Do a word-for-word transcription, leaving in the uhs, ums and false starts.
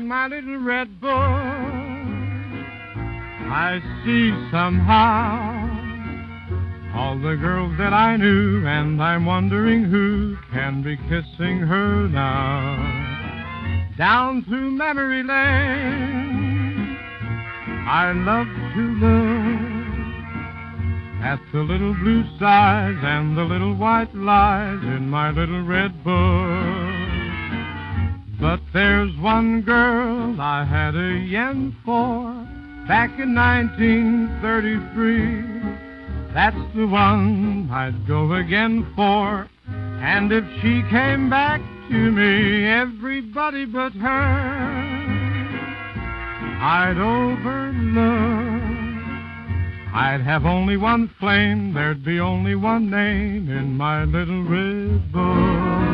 my little red book, I see somehow all the girls that I knew, and I'm wondering who can be kissing her now. Down through memory lane, I love to look at the little blue skies and the little white lies in my little red book. But there's one girl I had a yen for back in nineteen thirty-three. That's the one I'd go again for. And if she came back to me, everybody but her I'd overlook. I'd have only one flame, there'd be only one name in my little red book.